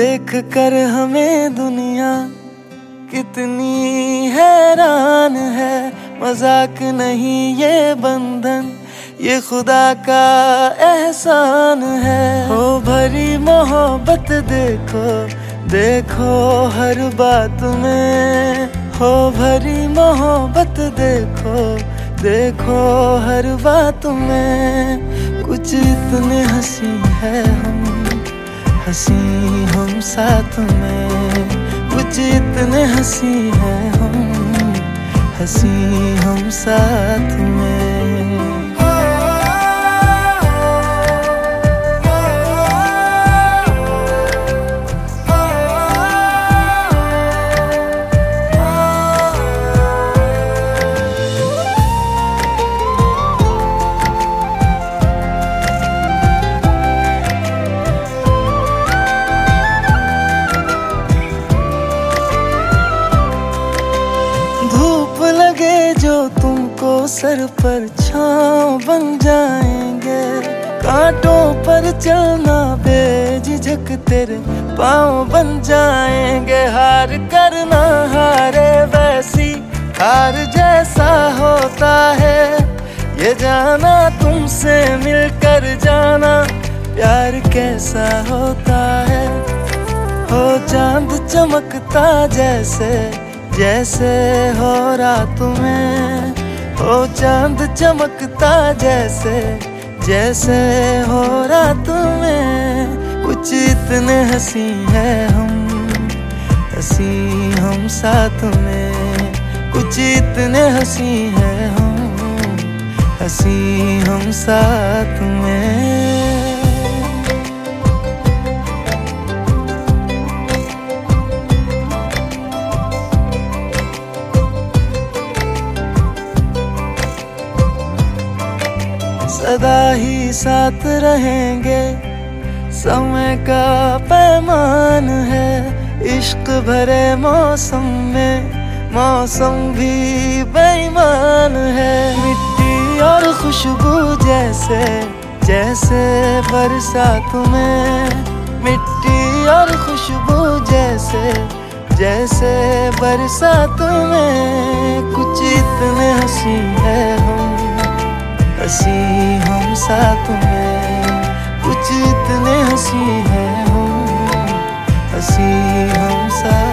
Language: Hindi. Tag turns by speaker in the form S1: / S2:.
S1: देख कर हमें दुनिया कितनी हैरान है। मजाक नहीं ये बंधन, ये खुदा का एहसान है। हो भरी मोहब्बत देखो देखो हर बात में, हो भरी मोहब्बत देखो देखो हर बात में। कुछ इतने हंसी है हम, हंसी हम साथ में। कुछ इतने हंसी है हम, हंसी हम साथ में। लगे जो तुमको सर पर छांव बन जाएंगे। कांटों पर चलना बेझिझक तेरे पाँव बन जाएंगे। हार करना हारे वैसी हार जैसा होता है। ये जाना तुमसे मिलकर जाना प्यार कैसा होता है। हो चांद चमकता जैसे जैसे हो रात में, हो चांद चमकता जैसे जैसे हो रात में। कुछ इतने हंसी है हम, हंसी हम साथ में। कुछ इतने हंसी है हम, हंसी हम साथ में। सदा ही साथ रहेंगे, समय का पैमान है। इश्क भरे मौसम में मौसम भी बेईमान है। मिट्टी और खुशबू जैसे जैसे बरसात में, मिट्टी और खुशबू जैसे जैसे बरसात में। कुछ इतने हंसी है हम, हंसी हम साथ में। कुछ इतने हंसी है हम, हंसी हम साथ।